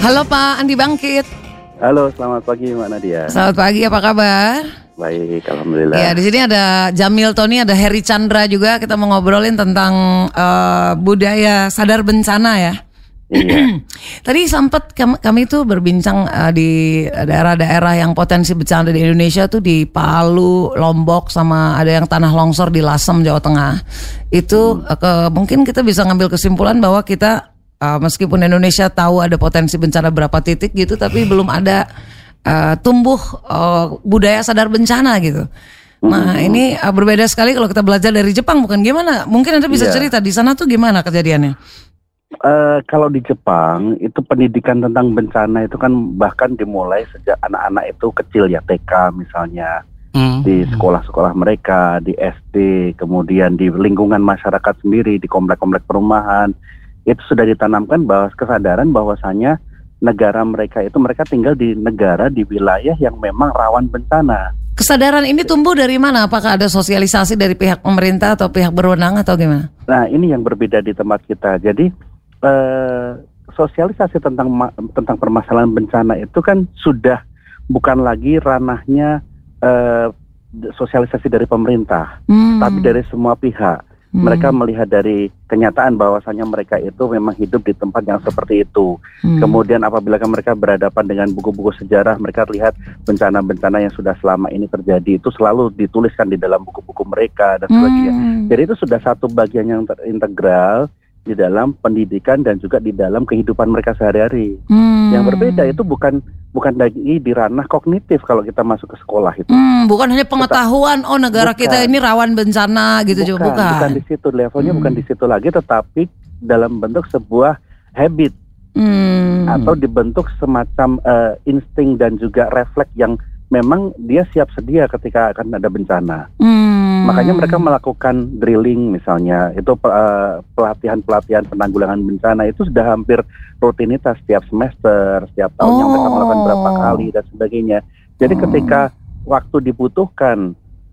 Halo Pak Andi Bangkit. Halo, selamat pagi Mbak Nadia. Selamat pagi, apa kabar? Baik, alhamdulillah. Ya, di sini ada Jamil Tony, ada Heri Chandra juga. Kita mau ngobrolin tentang budaya sadar bencana ya. Iya. Tadi sempat kami tuh berbincang di daerah-daerah yang potensi bencana di Indonesia tuh di Palu, Lombok, sama ada yang tanah longsor di Lasem, Jawa Tengah. Itu mungkin kita bisa ngambil kesimpulan bahwa kita meskipun Indonesia tahu ada potensi bencana berapa titik gitu, tapi belum ada tumbuh budaya sadar bencana gitu. Nah ini berbeda sekali kalau kita belajar dari Jepang, bukan gimana? Mungkin Anda bisa cerita di sana tuh gimana kejadiannya? Kalau di Jepang itu pendidikan tentang bencana itu kan bahkan dimulai sejak anak-anak itu kecil ya, TK misalnya, di sekolah-sekolah mereka, di SD, kemudian di lingkungan masyarakat sendiri, di komplek-komplek perumahan, itu sudah ditanamkan bahwa kesadaran bahwasanya negara mereka itu mereka tinggal di negara, di wilayah yang memang rawan bencana. Kesadaran ini tumbuh dari mana? Apakah ada sosialisasi dari pihak pemerintah atau pihak berwenang atau gimana? Nah ini yang berbeda di tempat kita. Jadi sosialisasi tentang permasalahan bencana itu kan sudah bukan lagi ranahnya sosialisasi dari pemerintah, tapi dari semua pihak. Mereka melihat dari kenyataan bahwasanya mereka itu memang hidup di tempat yang seperti itu. Kemudian apabila mereka berhadapan dengan buku-buku sejarah, mereka lihat bencana-bencana yang sudah selama ini terjadi itu selalu dituliskan di dalam buku-buku mereka dan sebagainya. Jadi itu sudah satu bagian yang terintegral di dalam pendidikan dan juga di dalam kehidupan mereka sehari-hari. Yang berbeda itu bukan lagi di ranah kognitif kalau kita masuk ke sekolah itu. Bukan hanya pengetahuan, negara kita ini rawan bencana gitu juga bukan. Bukan di situ levelnya, bukan di situ lagi, tetapi dalam bentuk sebuah habit atau dibentuk semacam insting dan juga refleks yang memang dia siap sedia ketika akan ada bencana. Makanya mereka melakukan drilling misalnya, itu pelatihan-pelatihan penanggulangan bencana itu sudah hampir rutinitas setiap semester, setiap tahunnya mereka melakukan berapa kali dan sebagainya. Jadi ketika waktu dibutuhkan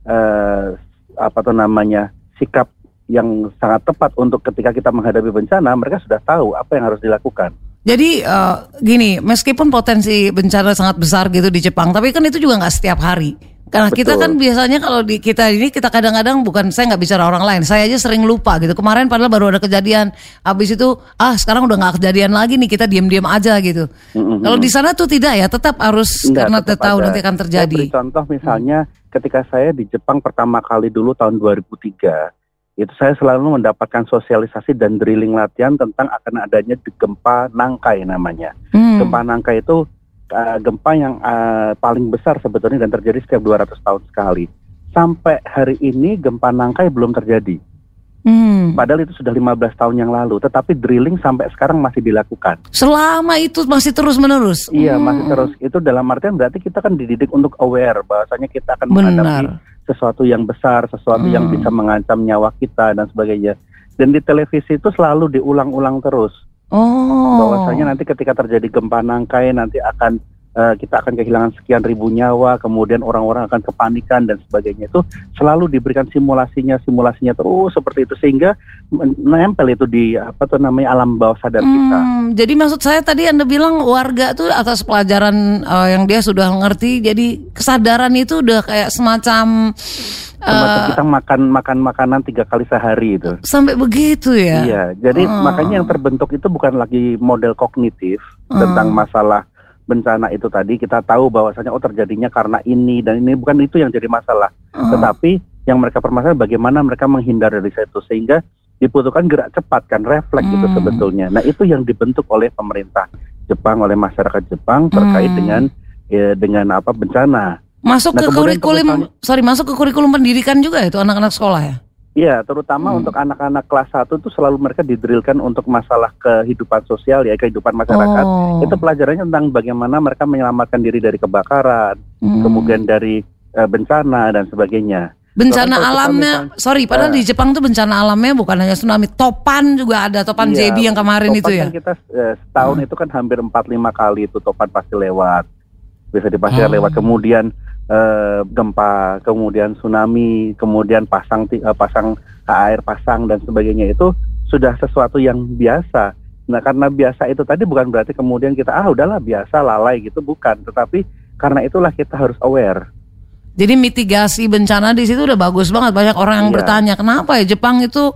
sikap yang sangat tepat untuk ketika kita menghadapi bencana, mereka sudah tahu apa yang harus dilakukan. Jadi gini, meskipun potensi bencana sangat besar gitu di Jepang, tapi kan itu juga nggak setiap hari. Karena kita kan biasanya kalau di kita kadang-kadang, bukan, saya nggak bicara orang lain, saya aja sering lupa gitu. Kemarin padahal baru ada kejadian, habis itu sekarang udah nggak kejadian lagi nih, kita diam-diam aja gitu. Kalau di sana tuh tidak ya, tetap harus karena tahu nanti akan terjadi. Saya beri contoh misalnya ketika saya di Jepang pertama kali dulu tahun 2003, itu saya selalu mendapatkan sosialisasi dan drilling latihan tentang akan adanya gempa Nangkai namanya. Gempa Nangkai itu gempa yang paling besar sebetulnya dan terjadi setiap 200 tahun sekali. Sampai hari ini gempa Nangkai belum terjadi. Padahal itu sudah 15 tahun yang lalu, tetapi drilling sampai sekarang masih dilakukan. Selama itu masih terus-menerus? Iya, masih terus. Itu dalam artian berarti kita kan dididik untuk aware bahwasanya kita akan menghadapi sesuatu yang besar, sesuatu yang bisa mengancam nyawa kita dan sebagainya. Dan di televisi itu selalu diulang-ulang terus. Bahwasanya nanti ketika terjadi gempa Nangkai nanti kita akan kehilangan sekian ribu nyawa, kemudian orang-orang akan kepanikan dan sebagainya. Itu selalu diberikan simulasinya terus seperti itu sehingga menempel itu di alam bawah sadar kita. Jadi maksud saya tadi Anda bilang warga tuh atas pelajaran yang dia sudah ngerti, jadi kesadaran itu udah kayak semacam kita makan makanan 3 kali sehari itu. Sampai begitu ya? Iya, jadi makanya yang terbentuk itu bukan lagi model kognitif tentang masalah bencana itu tadi. Kita tahu bahwasanya terjadinya karena ini dan ini, bukan itu yang jadi masalah. Tetapi yang mereka permasalahan bagaimana mereka menghindar dari situ, sehingga dibutuhkan gerak cepat kan, refleks itu sebetulnya. Nah itu yang dibentuk oleh pemerintah Jepang, oleh masyarakat Jepang terkait dengan bencana. Masuk ke kurikulum pendidikan juga itu anak-anak sekolah ya? Iya, terutama untuk anak-anak kelas 1 itu selalu mereka didrilkan untuk masalah kehidupan sosial ya, kehidupan masyarakat. Itu pelajarannya tentang bagaimana mereka menyelamatkan diri dari kebakaran, kemudian dari bencana dan sebagainya. Bencana alamnya, padahal di Jepang tuh bencana alamnya bukan hanya tsunami, topan juga ada, topan Jebi yang kemarin itu ya. Kan kita setahun itu kan hampir 4-5 kali itu topan pasti lewat, bisa dipastikan lewat. Kemudian gempa, kemudian tsunami, kemudian pasang air pasang dan sebagainya, itu sudah sesuatu yang biasa. Nah, karena biasa itu tadi bukan berarti kemudian kita udahlah biasa lalai gitu, bukan. Tetapi karena itulah kita harus aware. Jadi mitigasi bencana di situ udah bagus banget. Banyak orang yang bertanya, kenapa ya Jepang itu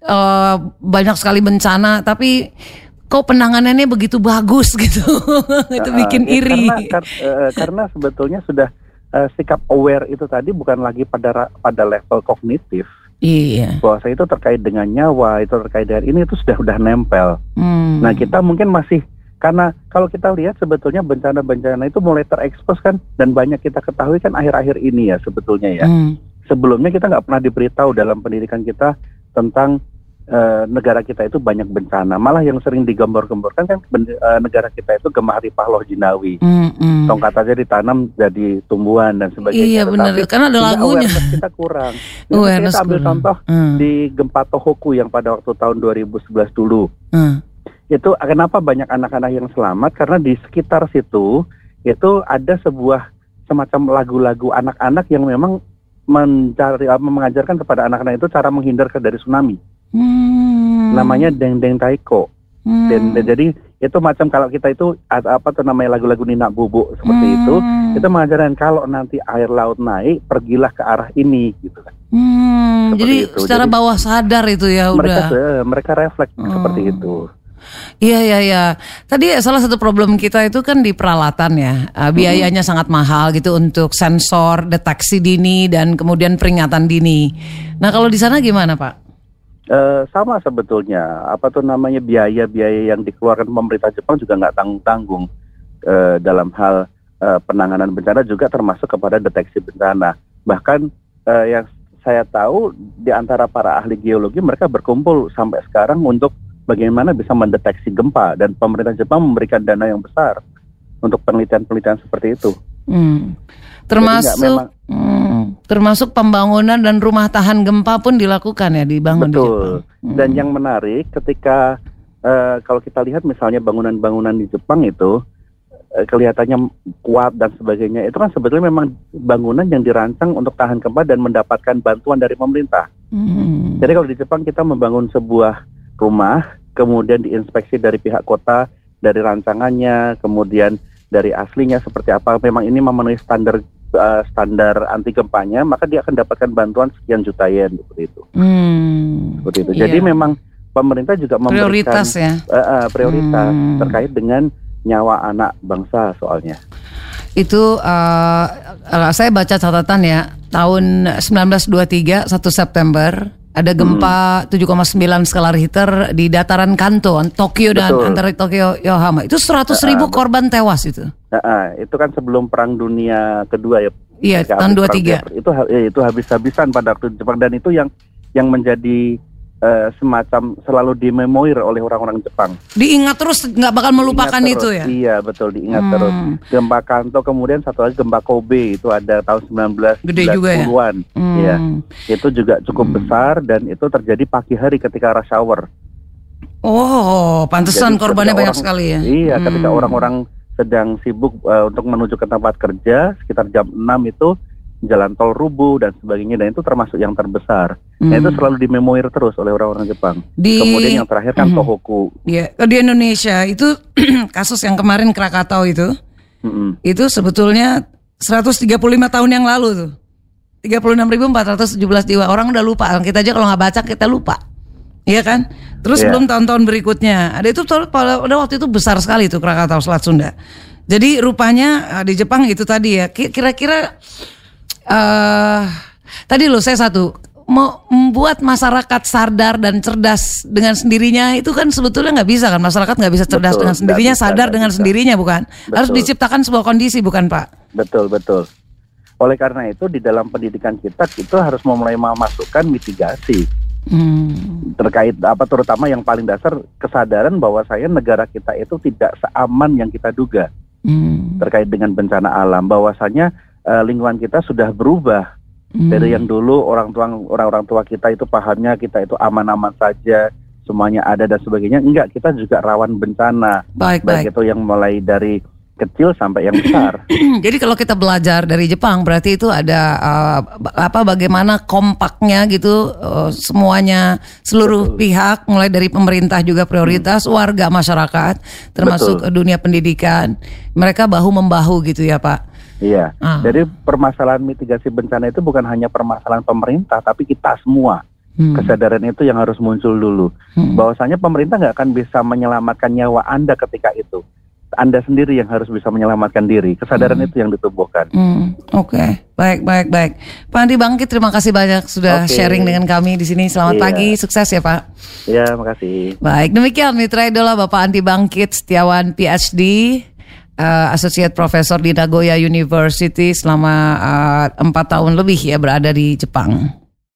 banyak sekali bencana, tapi kok penanganannya begitu bagus gitu. Itu bikin iri. Karena sebetulnya sudah sikap aware itu tadi bukan lagi pada level kognitif. Iya. Bahwa itu terkait dengan nyawa, itu terkait dengan ini, itu sudah nempel. Nah, kita mungkin masih, karena kalau kita lihat sebetulnya bencana-bencana itu mulai terekspos kan, dan banyak kita ketahui kan akhir-akhir ini ya sebetulnya ya. Sebelumnya kita nggak pernah diberitahu dalam pendidikan kita tentang negara kita itu banyak bencana. Malah yang sering digembor-gemborkan kan negara kita itu Gemah Ripah Loh Jinawi. Tongkat aja ditanam jadi tumbuhan dan sebagainya. Iya benar, karena ada lagunya. Kita kurang. Kita ambil contoh di gempa Tohoku yang pada waktu tahun 2011 dulu. Itu kenapa banyak anak-anak yang selamat? Karena di sekitar situ itu ada sebuah semacam lagu-lagu anak-anak yang memang mengajarkan kepada anak-anak itu cara menghindar dari tsunami. Namanya Deng Deng Taiko. Jadi itu macam kalau kita itu namanya lagu-lagu Nina Bubuk seperti itu mengajarkan kalau nanti air laut naik pergilah ke arah ini gitu kan. Jadi itu. Secara bawah sadar itu ya mereka refleks seperti itu. Iya. Tadi salah satu problem kita itu kan di peralatan ya, biayanya sangat mahal gitu untuk sensor, deteksi dini dan kemudian peringatan dini. Nah kalau di sana gimana Pak? Sama sebetulnya, biaya-biaya yang dikeluarkan pemerintah Jepang juga nggak tanggung-tanggung dalam hal penanganan bencana, juga termasuk kepada deteksi bencana. Bahkan yang saya tahu di antara para ahli geologi mereka berkumpul sampai sekarang untuk bagaimana bisa mendeteksi gempa, dan pemerintah Jepang memberikan dana yang besar untuk penelitian-penelitian seperti itu. Termasuk pembangunan dan rumah tahan gempa pun dilakukan ya, dibangun. Betul. Di Jepang. Dan yang menarik ketika kalau kita lihat misalnya bangunan-bangunan di Jepang itu kelihatannya kuat dan sebagainya, itu kan sebetulnya memang bangunan yang dirancang untuk tahan gempa dan mendapatkan bantuan dari pemerintah. Jadi kalau di Jepang kita membangun sebuah rumah, kemudian diinspeksi dari pihak kota, dari rancangannya, kemudian dari aslinya seperti apa, memang ini memenuhi standar anti gempanya, maka dia akan dapatkan bantuan sekian juta yen seperti itu. Seperti itu. Jadi memang pemerintah juga memberikan prioritas terkait dengan nyawa anak bangsa soalnya. Itu saya baca catatan ya, tahun 1923 1 September ada gempa 7,9 skala Richter di dataran Kanto, Tokyo dan antara Tokyo Yokohama. Itu 100.000 korban tewas itu. Itu kan sebelum Perang Dunia Kedua ya. Iya, tahun 23. Itu habis-habisan pada waktu Jepang, dan itu yang menjadi semacam selalu dimemoir oleh orang-orang Jepang. Diingat terus, nggak bakal melupakan itu ya? Iya betul, diingat terus. Gempa Kanto, kemudian satu lagi gempa Kobe, itu ada tahun 1990-an. Ya, itu juga cukup besar dan itu terjadi pagi hari ketika rush hour. Oh, pantesan korbannya banyak sekali ya? Iya, ketika orang-orang sedang sibuk untuk menuju ke tempat kerja, sekitar jam 6 itu jalan tol rubuh dan sebagainya, dan itu termasuk yang terbesar. Nah, itu selalu dimemoir terus oleh orang-orang Jepang. Kemudian yang terakhir kan Tohoku. Iya, di Indonesia itu kasus yang kemarin Krakatau itu sebetulnya 135 tahun yang lalu tuh. 36.417 jiwa. Orang udah lupa. Kita aja kalau nggak baca kita lupa. Iya kan? Terus belum tahun-tahun berikutnya. Ada itu pada waktu itu besar sekali tuh Krakatau Selat Sunda. Jadi rupanya di Jepang itu tadi ya. Kira-kira tadi saya mau membuat masyarakat sadar dan cerdas dengan sendirinya, itu kan sebetulnya nggak bisa kan, masyarakat nggak bisa cerdas dengan sendirinya, sadar dengan sendirinya, bukan? Harus diciptakan sebuah kondisi, bukan Pak? Betul. Oleh karena itu di dalam pendidikan kita harus mulai memasukkan mitigasi terkait terutama yang paling dasar, kesadaran bahwa negara kita itu tidak seaman yang kita duga terkait dengan bencana alam, bahwasanya lingkungan kita sudah berubah dari yang dulu orang-orang tua kita itu pahamnya kita itu aman-aman saja, semuanya ada dan sebagainya. Enggak, kita juga rawan bencana. Baik itu yang mulai dari kecil sampai yang besar. Jadi kalau kita belajar dari Jepang berarti itu ada bagaimana kompaknya gitu, semuanya, seluruh pihak mulai dari pemerintah juga prioritas, warga masyarakat termasuk dunia pendidikan, mereka bahu-membahu gitu ya Pak. Iya. Jadi permasalahan mitigasi bencana itu bukan hanya permasalahan pemerintah tapi kita semua. Kesadaran itu yang harus muncul dulu. Bahwasanya pemerintah nggak akan bisa menyelamatkan nyawa Anda ketika itu. Anda sendiri yang harus bisa menyelamatkan diri. Kesadaran itu yang ditumbuhkan. Oke. Baik. Pak Andi Bangkit, terima kasih banyak sudah sharing dengan kami di sini. Selamat pagi, sukses ya Pak. Iya, makasih. Baik, demikian Mitra Idola Bapak Andi Bangkit Setiawan PhD, Associate Professor di Nagoya University selama 4 tahun lebih ya berada di Jepang.